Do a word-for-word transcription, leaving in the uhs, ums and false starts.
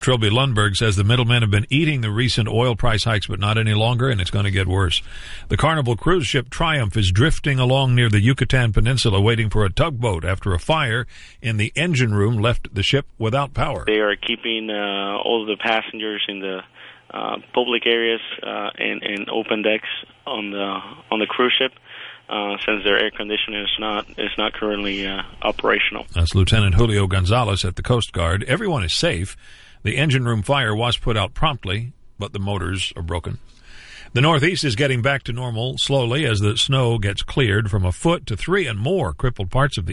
Trilby Lundberg says the middlemen have been eating the recent oil price hikes, but not any longer, and it's going to get worse. The Carnival cruise ship Triumph is drifting along near the Yucatan Peninsula waiting for a tugboat after a fire in the engine room left the ship without power. They are keeping uh, all of the passengers in the uh, public areas uh, and, and open decks on the on the cruise ship. Uh, since their air conditioning is not is not currently uh, operational. That's Lieutenant Julio Gonzalez at the Coast Guard. Everyone is safe. The engine room fire was put out promptly, but the motors are broken. The Northeast is getting back to normal slowly as the snow gets cleared from a foot to three and more crippled parts of the